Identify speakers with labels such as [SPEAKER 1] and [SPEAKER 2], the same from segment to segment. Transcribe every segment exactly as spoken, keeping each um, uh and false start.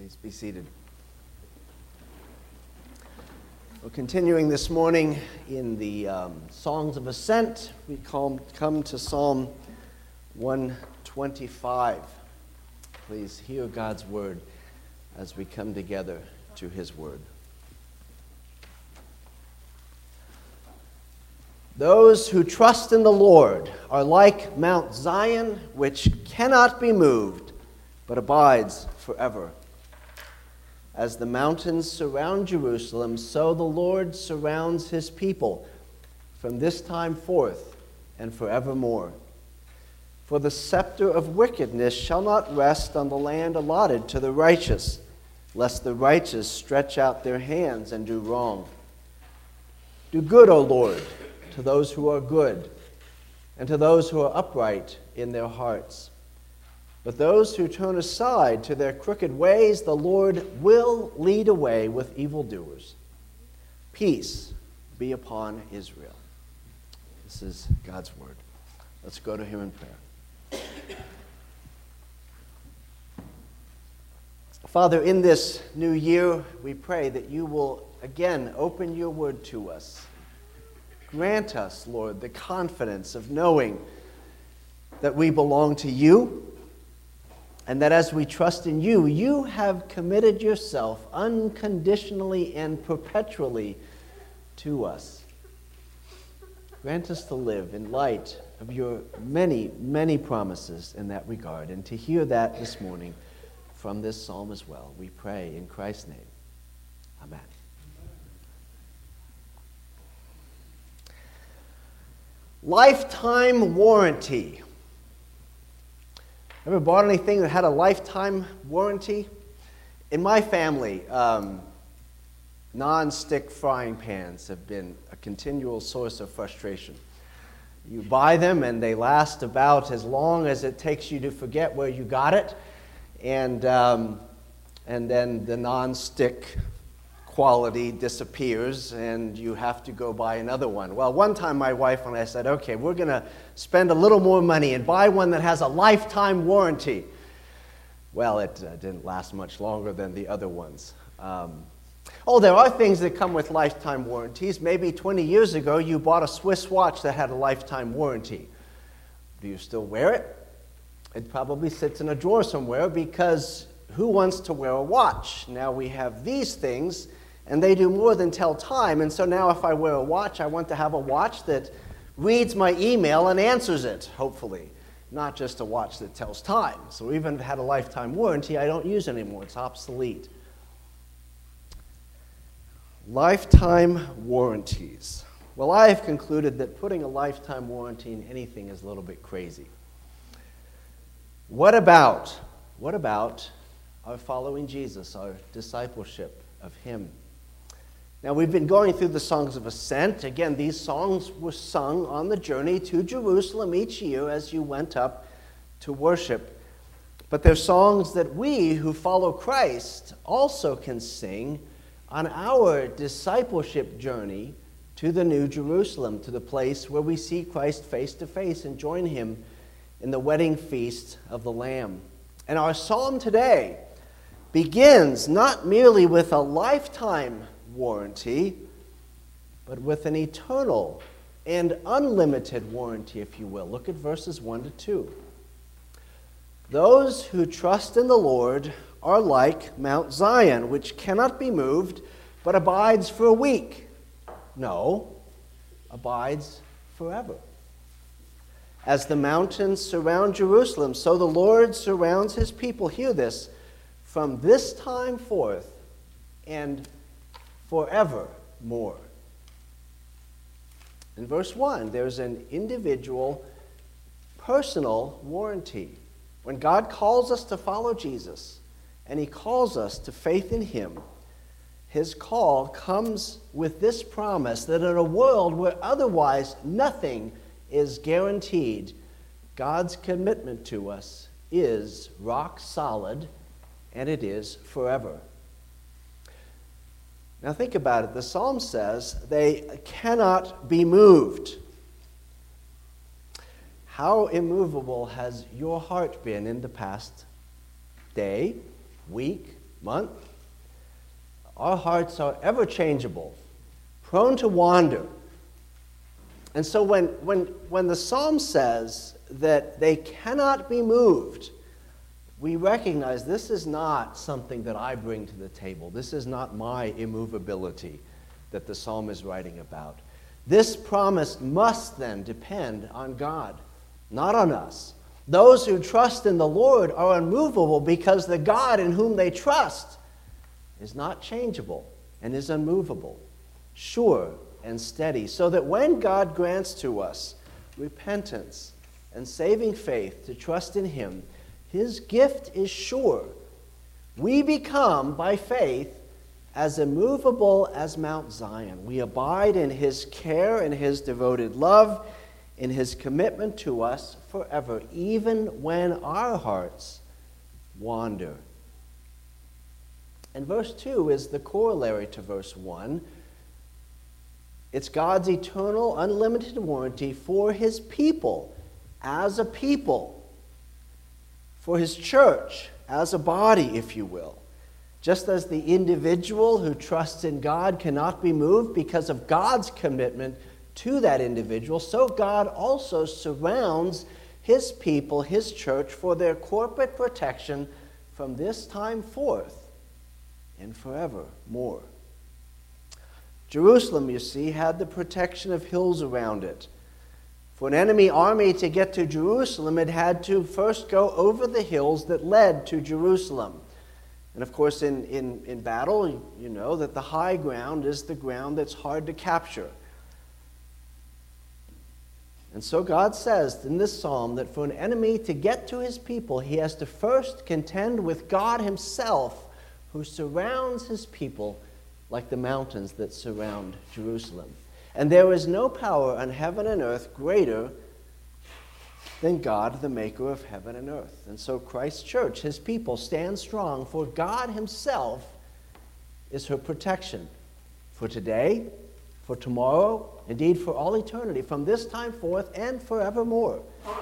[SPEAKER 1] Please be seated. We're continuing this morning in the um, Songs of Ascent. We come, come to Psalm one twenty-five. Please hear God's word as we come together to his word. Those who trust in the Lord are like Mount Zion, which cannot be moved, but abides forever. As the mountains surround Jerusalem, so the Lord surrounds his people from this time forth and forevermore. For the scepter of wickedness shall not rest on the land allotted to the righteous, lest the righteous stretch out their hands and do wrong. Do good, O Lord, to those who are good, and to those who are upright in their hearts. But those who turn aside to their crooked ways, the Lord will lead away with evildoers. Peace be upon Israel. This is God's word. Let's go to him in prayer. Father, in this new year, we pray that you will again open your word to us. Grant us, Lord, the confidence of knowing that we belong to you, and that as we trust in you, you have committed yourself unconditionally and perpetually to us. Grant us to live in light of your many, many promises in that regard, and to hear that this morning from this psalm as well. We pray in Christ's name. Amen. Lifetime warranty. Ever bought anything that had a lifetime warranty? In my family, um, non-stick frying pans have been a continual source of frustration. You buy them and they last about as long as it takes you to forget where you got it, and um, and then the non-stick quality disappears and you have to go buy another one. Well, one time my wife and I said, okay, we're going to spend a little more money and buy one that has a lifetime warranty. Well, it uh, didn't last much longer than the other ones. Um, oh, there are things that come with lifetime warranties. Maybe twenty years ago you bought a Swiss watch that had a lifetime warranty. Do you still wear it? It probably sits in a drawer somewhere, because who wants to wear a watch? Now we have these things, and they do more than tell time. And so now if I wear a watch, I want to have a watch that reads my email and answers it, hopefully. Not just a watch that tells time. So even if it had a lifetime warranty, I don't use it anymore. It's obsolete. Lifetime warranties. Well, I have concluded that putting a lifetime warranty in anything is a little bit crazy. What about, what about our following Jesus, our discipleship of him? Now, we've been going through the Songs of Ascent. Again, these songs were sung on the journey to Jerusalem each year as you went up to worship. But they're songs that we who follow Christ also can sing on our discipleship journey to the New Jerusalem, to the place where we see Christ face to face and join him in the wedding feast of the Lamb. And our psalm today begins not merely with a lifetime warranty, but with an eternal and unlimited warranty, if you will. Look at verses one to two. Those who trust in the Lord are like Mount Zion, which cannot be moved, but abides for a week. No, abides forever. As the mountains surround Jerusalem, so the Lord surrounds his people. Hear this. From this time forth and forevermore. In verse one, there's an individual, personal warranty. When God calls us to follow Jesus, and he calls us to faith in him, his call comes with this promise that in a world where otherwise nothing is guaranteed, God's commitment to us is rock solid, and it is forever. Now think about it. The psalm says they cannot be moved. How immovable has your heart been in the past day, week, month. Our hearts are ever changeable, prone to wander. And so when, when, when the psalm says that they cannot be moved, we recognize this is not something that I bring to the table. This is not my immovability that the psalm is writing about. This promise must then depend on God, not on us. Those who trust in the Lord are unmovable because the God in whom they trust is not changeable and is unmovable, sure and steady, so that when God grants to us repentance and saving faith to trust in Him, His gift is sure. We become, by faith, as immovable as Mount Zion. We abide in His care and His devoted love, in His commitment to us forever, even when our hearts wander. And verse two is the corollary to verse one. It's God's eternal, unlimited warranty for His people, as a people, for His church, as a body, if you will. Just as the individual who trusts in God cannot be moved because of God's commitment to that individual, so God also surrounds His people, His church, for their corporate protection from this time forth and forevermore. Jerusalem, you see, had the protection of hills around it. For an enemy army to get to Jerusalem, it had to first go over the hills that led to Jerusalem. And of course, in, in, in battle, you know that the high ground is the ground that's hard to capture. And so God says in this psalm that for an enemy to get to his people, he has to first contend with God Himself, who surrounds His people like the mountains that surround Jerusalem. And there is no power on heaven and earth greater than God, the maker of heaven and earth. And so Christ's church, His people, stand strong, for God Himself is her protection for today, for tomorrow, indeed for all eternity, from this time forth and forevermore.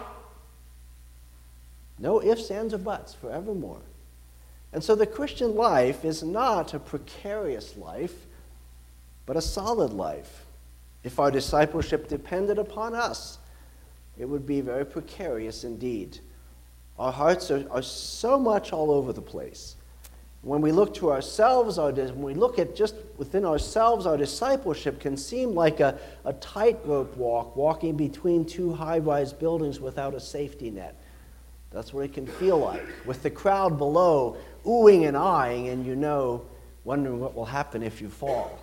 [SPEAKER 1] No ifs, ands, or buts, forevermore. And so the Christian life is not a precarious life, but a solid life. If our discipleship depended upon us, it would be very precarious indeed. Our hearts are, are so much all over the place. When we look to ourselves, our, when we look at just within ourselves, our discipleship can seem like a, a tightrope walk, walking between two high-rise buildings without a safety net. That's what it can feel like, with the crowd below oohing and eyeing, and you know, wondering what will happen if you fall.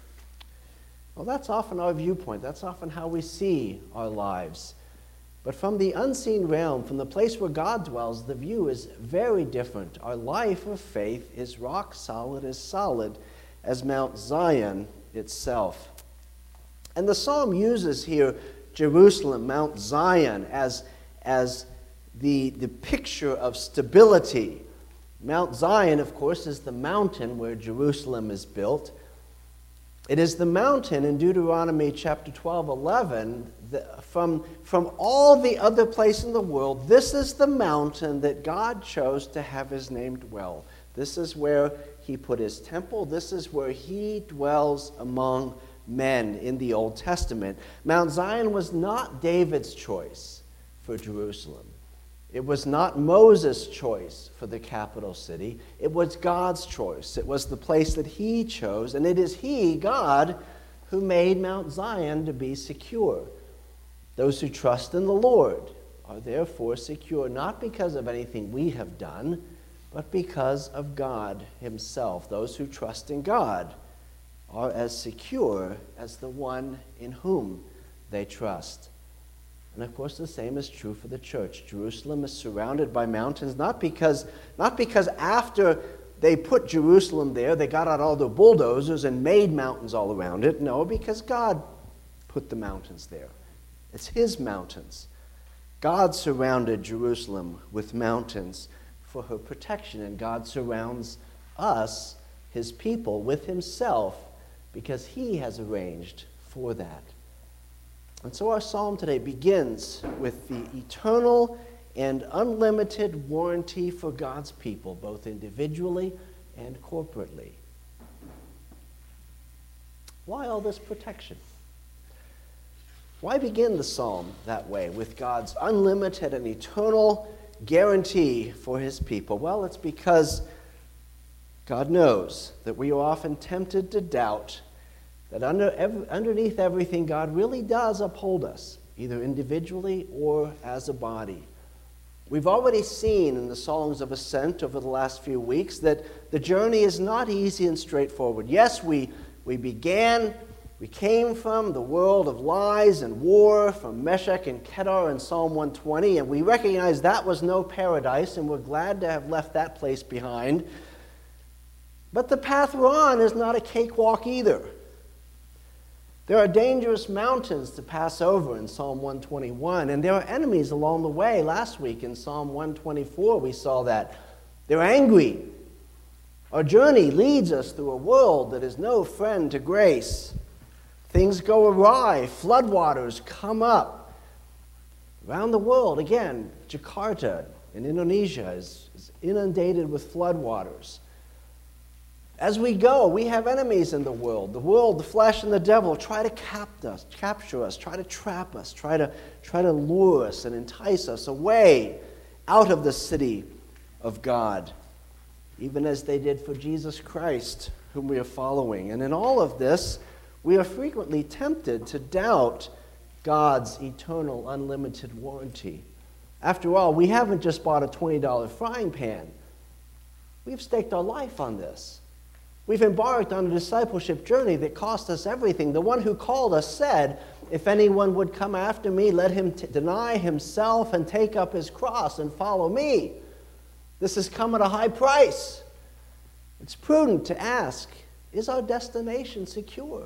[SPEAKER 1] Well, that's often our viewpoint. That's often how we see our lives. But from the unseen realm, from the place where God dwells, the view is very different. Our life of faith is rock solid, as solid as Mount Zion itself. And the psalm uses here Jerusalem, Mount Zion, as, as the, the picture of stability. Mount Zion, of course, is the mountain where Jerusalem is built. It is the mountain in Deuteronomy chapter twelve, eleven, that from, from all the other places in the world, this is the mountain that God chose to have His name dwell. This is where He put His temple. This is where He dwells among men in the Old Testament. Mount Zion was not David's choice for Jerusalem. It was not Moses' choice for the capital city. It was God's choice. It was the place that He chose, and it is He, God, who made Mount Zion to be secure. Those who trust in the Lord are therefore secure, not because of anything we have done, but because of God Himself. Those who trust in God are as secure as the one in whom they trust. And of course, the same is true for the church. Jerusalem is surrounded by mountains, not because, not because after they put Jerusalem there, they got out all the bulldozers and made mountains all around it. No, because God put the mountains there. It's His mountains. God surrounded Jerusalem with mountains for her protection, and God surrounds us, His people, with Himself because He has arranged for that. And so our psalm today begins with the eternal and unlimited warranty for God's people, both individually and corporately. Why all this protection? Why begin the psalm that way, with God's unlimited and eternal guarantee for his people? Well, it's because God knows that we are often tempted to doubt that under, every, underneath everything, God really does uphold us, either individually or as a body. We've already seen in the Songs of Ascent over the last few weeks that the journey is not easy and straightforward. Yes, we, we began, we came from the world of lies and war, from Meshech and Kedar in Psalm one twenty, and we recognize that was no paradise, and we're glad to have left that place behind. But the path we're on is not a cakewalk either. There are dangerous mountains to pass over in Psalm one twenty-one, and there are enemies along the way. Last week in Psalm one twenty-four we saw that. They're angry. Our journey leads us through a world that is no friend to grace. Things go awry. Floodwaters come up. Around the world, again, Jakarta in Indonesia is, is inundated with floodwaters. As we go, we have enemies in the world. The world, the flesh, and the devil try to cap us, capture us, try to trap us, try to, try to lure us and entice us away out of the city of God, even as they did for Jesus Christ, whom we are following. And in all of this, we are frequently tempted to doubt God's eternal, unlimited warranty. After all, we haven't just bought a twenty dollar frying pan. We've staked our life on this. We've embarked on a discipleship journey that cost us everything. The one who called us said, "If anyone would come after me, let him t- deny himself and take up his cross and follow me." This has come at a high price. It's prudent to ask, is our destination secure?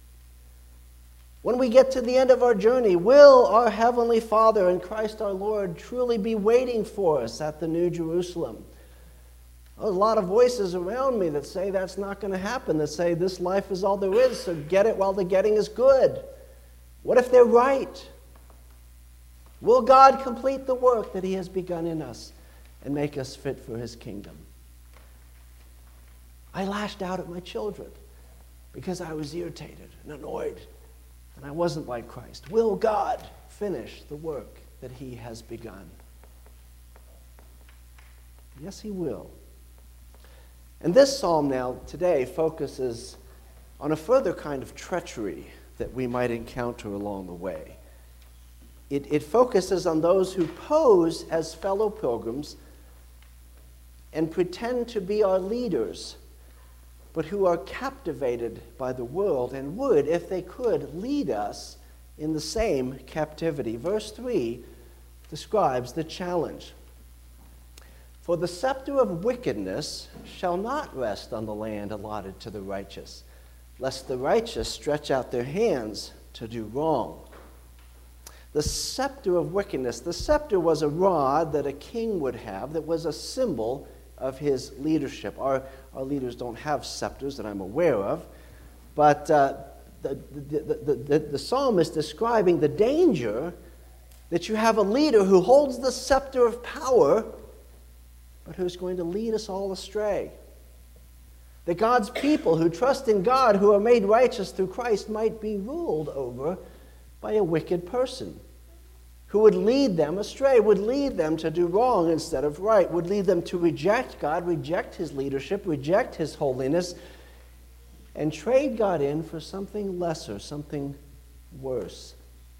[SPEAKER 1] When we get to the end of our journey, will our Heavenly Father and Christ our Lord truly be waiting for us at the New Jerusalem? There's a lot of voices around me that say that's not going to happen, that say this life is all there is, so get it while the getting is good. What if they're right? Will God complete the work that he has begun in us and make us fit for his kingdom? I lashed out at my children because I was irritated and annoyed, and I wasn't like Christ. Will God finish the work that he has begun? Yes, he will. And this psalm now, today, focuses on a further kind of treachery that we might encounter along the way. It, it focuses on those who pose as fellow pilgrims and pretend to be our leaders, but who are captivated by the world and would, if they could, lead us in the same captivity. Verse three describes the challenge. For the scepter of wickedness shall not rest on the land allotted to the righteous, lest the righteous stretch out their hands to do wrong. The scepter of wickedness. The scepter was a rod that a king would have that was a symbol of his leadership. Our, our leaders don't have scepters that I'm aware of, but uh, the, the, the, the, the psalm is describing the danger that you have a leader who holds the scepter of power, but who's going to lead us all astray. That God's people who trust in God, who are made righteous through Christ, might be ruled over by a wicked person who would lead them astray, would lead them to do wrong instead of right, would lead them to reject God, reject his leadership, reject his holiness, and trade God in for something lesser, something worse.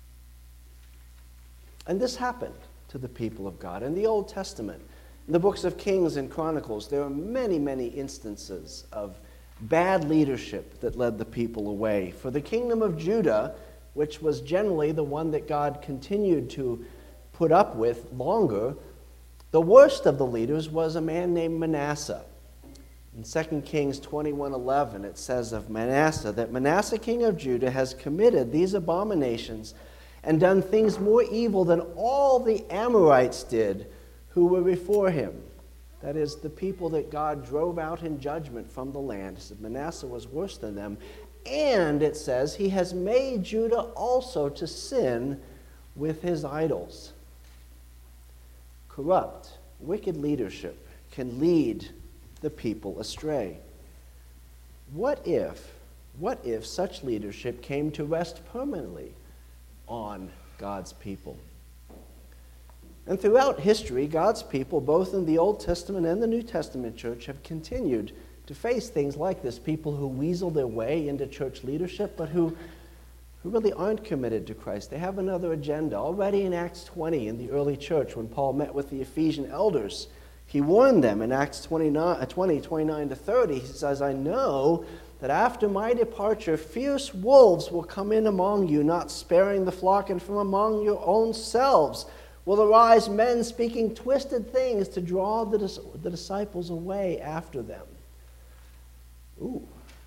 [SPEAKER 1] And this happened to the people of God in the Old Testament. In the books of Kings and Chronicles, there are many, many instances of bad leadership that led the people away. For the kingdom of Judah, which was generally the one that God continued to put up with longer, the worst of the leaders was a man named Manasseh. In Second Kings twenty-one eleven, it says of Manasseh that Manasseh, king of Judah, has committed these abominations and done things more evil than all the Amorites did who were before him. That is, the people that God drove out in judgment from the land. It said Manasseh was worse than them. And it says he has made Judah also to sin with his idols. Corrupt, wicked leadership can lead the people astray. What if, what if such leadership came to rest permanently on God's people? And throughout history, God's people, both in the Old Testament and the New Testament church, have continued to face things like this. People who weasel their way into church leadership, but who, who really aren't committed to Christ. They have another agenda. Already in Acts twenty, in the early church, when Paul met with the Ephesian elders, he warned them in Acts twenty, twenty-nine to thirty. He says, I know that after my departure, fierce wolves will come in among you, not sparing the flock, and from among your own selves will arise men speaking twisted things to draw the, dis- the disciples away after them. Ooh.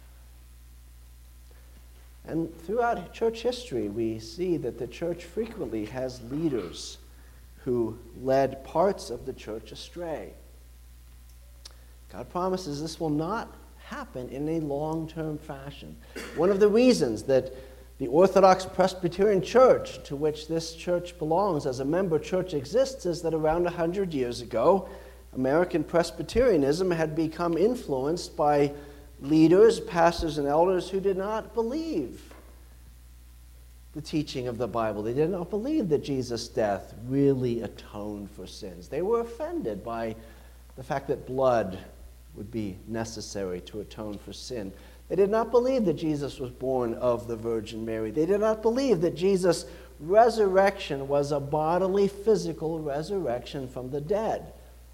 [SPEAKER 1] And throughout church history, we see that the church frequently has leaders who led parts of the church astray. God promises this will not happen in a long-term fashion. One of the reasons that the Orthodox Presbyterian Church, to which this church belongs as a member church, exists is that around one hundred years ago, American Presbyterianism had become influenced by leaders, pastors, and elders who did not believe the teaching of the Bible. They did not believe that Jesus' death really atoned for sins. They were offended by the fact that blood would be necessary to atone for sin. They did not believe that Jesus was born of the Virgin Mary. They did not believe that Jesus' resurrection was a bodily, physical resurrection from the dead.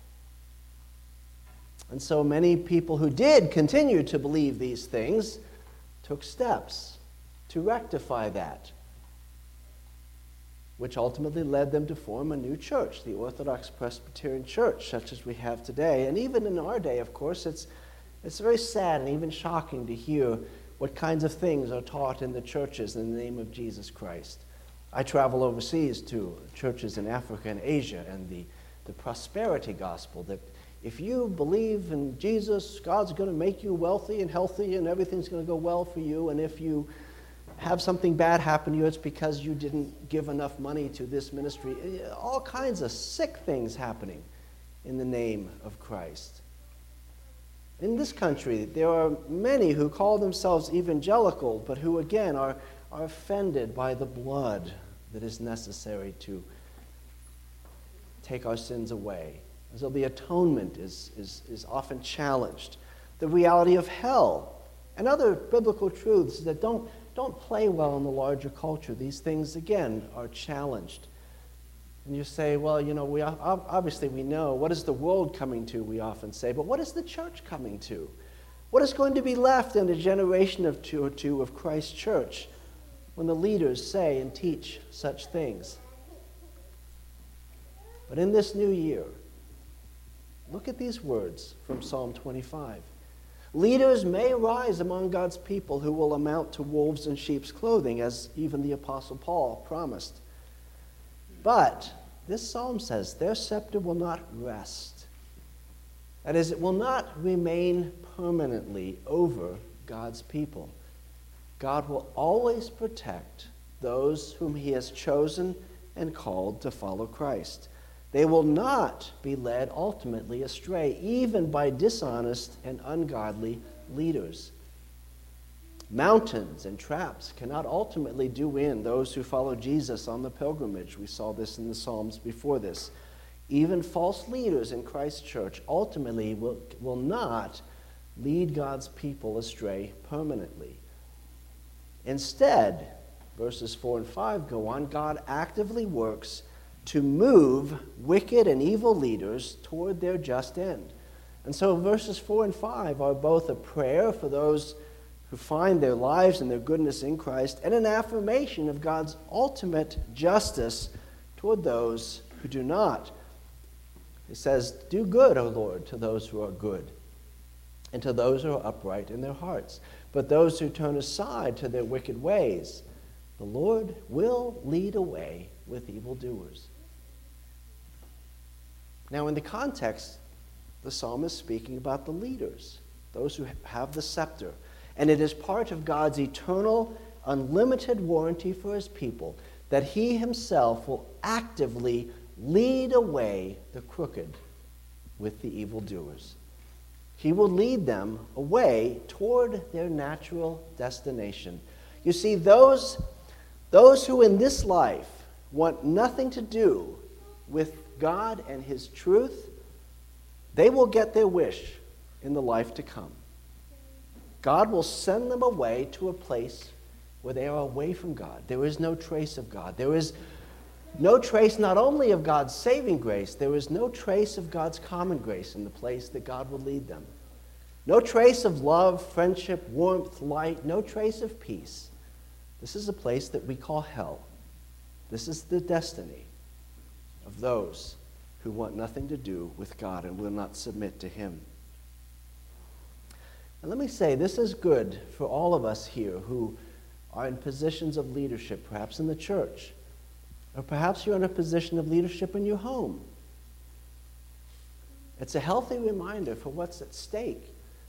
[SPEAKER 1] And so many people who did continue to believe these things took steps to rectify that, which ultimately led them to form a new church, the Orthodox Presbyterian Church, such as we have today. And even in our day, of course, it's It's very sad and even shocking to hear what kinds of things are taught in the churches in the name of Jesus Christ. I travel overseas to churches in Africa and Asia, and the, the prosperity gospel that if you believe in Jesus, God's going to make you wealthy and healthy and everything's going to go well for you, and if you have something bad happen to you, it's because you didn't give enough money to this ministry. All kinds of sick things happening in the name of Christ. In this country, there are many who call themselves evangelical, but who, again, are, are offended by the blood that is necessary to take our sins away. And so the atonement is, is, is often challenged. The reality of hell and other biblical truths that don't, don't play well in the larger culture, these things, again, are challenged. And you say, well, you know, we obviously we know, what is the world coming to, we often say, but what is the church coming to? What is going to be left in a generation of two or two of Christ's church when the leaders say and teach such things? But in this new year, look at these words from Psalm twenty-five. Leaders may arise among God's people who will amount to wolves in sheep's clothing, as even the Apostle Paul promised. But this psalm says their scepter will not rest. That is, it will not remain permanently over God's people. God will always protect those whom he has chosen and called to follow Christ. They will not be led ultimately astray, even by dishonest and ungodly leaders. Mountains and traps cannot ultimately do in those who follow Jesus on the pilgrimage. We saw this in the Psalms before this. Even false leaders in Christ's church ultimately will, will not lead God's people astray permanently. Instead, verses four and five go on, God actively works to move wicked and evil leaders toward their just end. And so verses four and five are both a prayer for those who find their lives and their goodness in Christ, and an affirmation of God's ultimate justice toward those who do not. It says, do good, O Lord, to those who are good, and to those who are upright in their hearts. But those who turn aside to their wicked ways, the Lord will lead away with evildoers. Now, in the context, the psalm is speaking about the leaders, those who have the scepter. And it is part of God's eternal, unlimited warranty for his people that he himself will actively lead away the crooked with the evildoers. He will lead them away toward their natural destination. You see, those, those who in this life want nothing to do with God and His truth, they will get their wish in the life to come. God will send them away to a place where they are away from God. There is no trace of God. There is no trace not only of God's saving grace, there is no trace of God's common grace in the place that God will lead them. No trace of love, friendship, warmth, light, no trace of peace. This is a place that we call hell. This is the destiny of those who want nothing to do with God and will not submit to Him. And let me say, this is good for all of us here who are in positions of leadership, perhaps in the church, or perhaps you're in a position of leadership in your home. It's a healthy reminder for what's at stake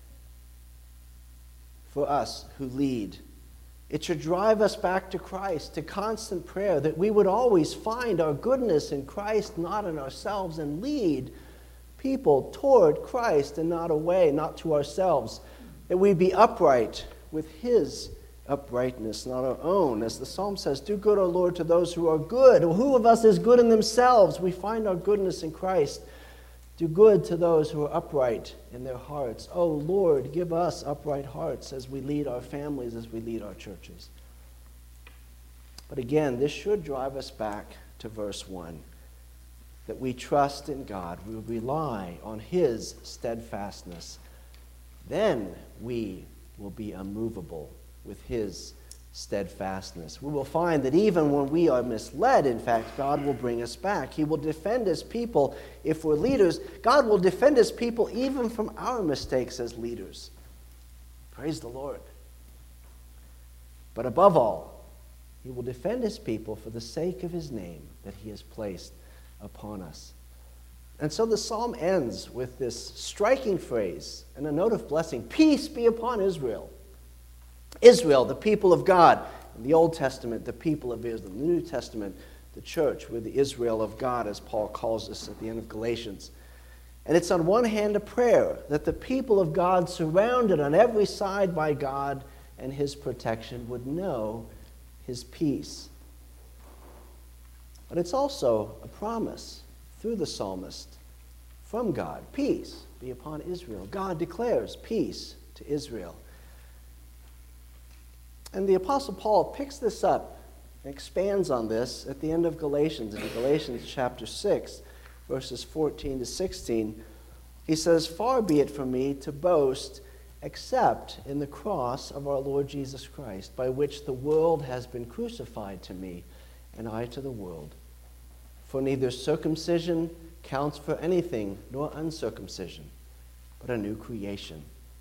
[SPEAKER 1] for us who lead. It should drive us back to Christ, to constant prayer, that we would always find our goodness in Christ, not in ourselves, and lead people toward Christ and not away, not to ourselves. That we be upright with His uprightness, not our own. As the psalm says, do good, O Lord, to those who are good. Who of us is good in themselves? We find our goodness in Christ. Do good to those who are upright in their hearts. Oh Lord, give us upright hearts as we lead our families, as we lead our churches. But again, this should drive us back to verse one, that we trust in God, we rely on His steadfastness. Then we will be unmovable with His steadfastness. We will find that even when we are misled, in fact, God will bring us back. He will defend His people if we're leaders. God will defend His people even from our mistakes as leaders. Praise the Lord. But above all, He will defend His people for the sake of His name that He has placed upon us. And so the psalm ends with this striking phrase and a note of blessing: peace be upon Israel. Israel, the people of God. In the Old Testament, the people of Israel. In the New Testament, the church, we're the Israel of God, as Paul calls us at the end of Galatians. And it's on one hand a prayer that the people of God, surrounded on every side by God and His protection, would know His peace. But it's also a promise through the psalmist from God. Peace be upon Israel. God declares peace to Israel. And the Apostle Paul picks this up and expands on this at the end of Galatians, in Galatians chapter six, verses fourteen to sixteen. He says, far be it from me to boast except in the cross of our Lord Jesus Christ, by which the world has been crucified to me, and I to the world. For neither circumcision counts for anything, nor uncircumcision, but a new creation.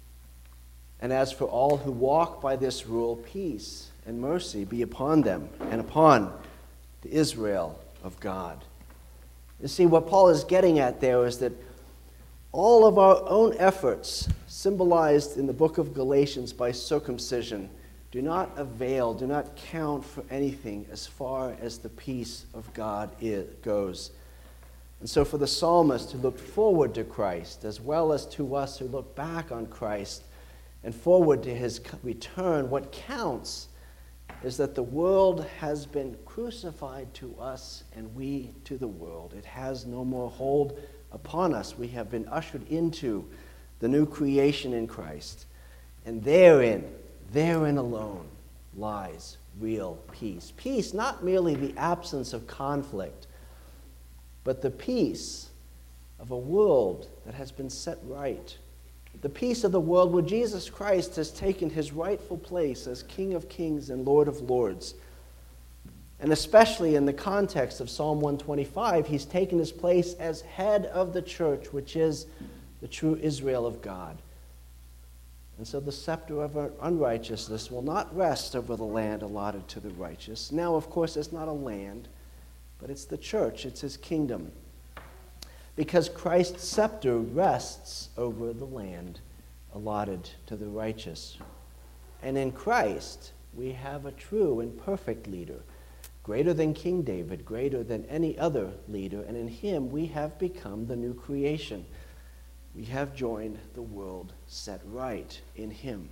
[SPEAKER 1] And as for all who walk by this rule, peace and mercy be upon them and upon the Israel of God. You see, what Paul is getting at there is that all of our own efforts, symbolized in the book of Galatians by circumcision, do not avail, do not count for anything as far as the peace of God goes. And so for the psalmist who looked forward to Christ, as well as to us who look back on Christ and forward to His return, what counts is that the world has been crucified to us and we to the world. It has no more hold upon us. We have been ushered into the new creation in Christ. And therein, therein alone lies real peace. Peace, not merely the absence of conflict, but the peace of a world that has been set right. The peace of the world where Jesus Christ has taken His rightful place as King of Kings and Lord of Lords. And especially in the context of Psalm one twenty-five, He's taken His place as head of the church, which is the true Israel of God. And so the scepter of unrighteousness will not rest over the land allotted to the righteous. Now, of course, it's not a land, but it's the church, it's His kingdom. Because Christ's scepter rests over the land allotted to the righteous. And in Christ, we have a true and perfect leader, greater than King David, greater than any other leader, and in Him we have become the new creation. we have joined the world set right in him.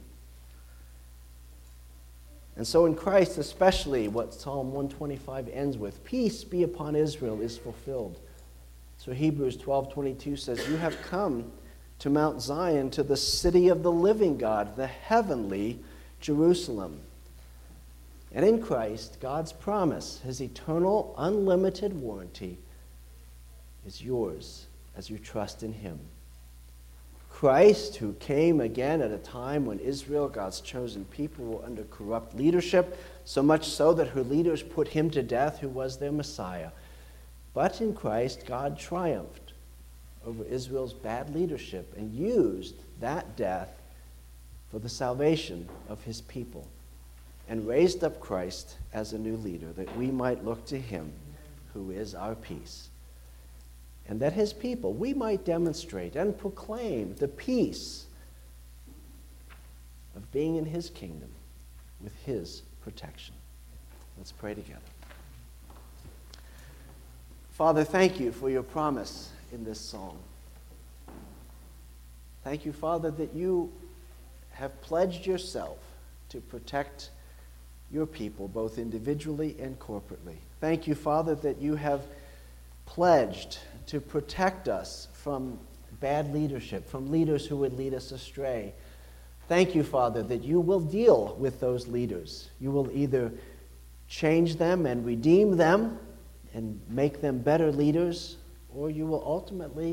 [SPEAKER 1] And so in Christ, especially what Psalm one twenty-five ends with, peace be upon Israel, is fulfilled. So Hebrews twelve twenty-two says, you have come to Mount Zion, to the city of the living God, the heavenly Jerusalem. And in Christ, God's promise, his eternal, unlimited warranty, is yours as you trust in him. Christ, who came again at a time when Israel, God's chosen people, were under corrupt leadership, so much so that her leaders put him to death, who was their Messiah. But in Christ, God triumphed over Israel's bad leadership and used that death for the salvation of his people, and raised up Christ as a new leader, that we might look to him who is our peace. And that his people, we might demonstrate and proclaim the peace of being in his kingdom with his protection. Let's pray together. Father, thank you for your promise in this song. Thank you, Father, that you have pledged yourself to protect your people, both individually and corporately. Thank you, Father, that you have pledged to protect us from bad leadership, from leaders who would lead us astray. Thank you, Father, that you will deal with those leaders. You will either change them and redeem them and make them better leaders, or you will ultimately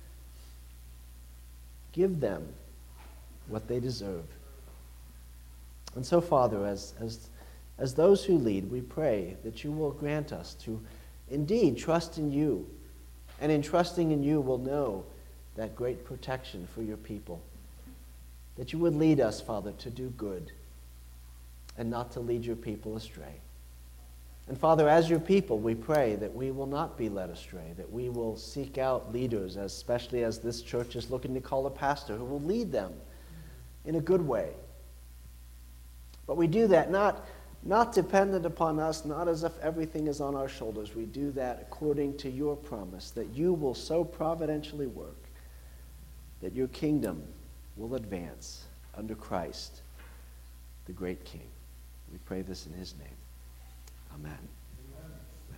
[SPEAKER 1] give them what they deserve. And so, Father, as, as, as those who lead, we pray that you will grant us to indeed trust in you, and in trusting in you will know that great protection for your people. That you would lead us, Father, to do good and not to lead your people astray. And Father, as your people, we pray that we will not be led astray, that we will seek out leaders, especially as this church is looking to call a pastor who will lead them in a good way. But we do that not, not dependent upon us, not as if everything is on our shoulders. We do that according to your promise, that you will so providentially work that your kingdom will advance under Christ, the great King. We pray this in his name. Amen.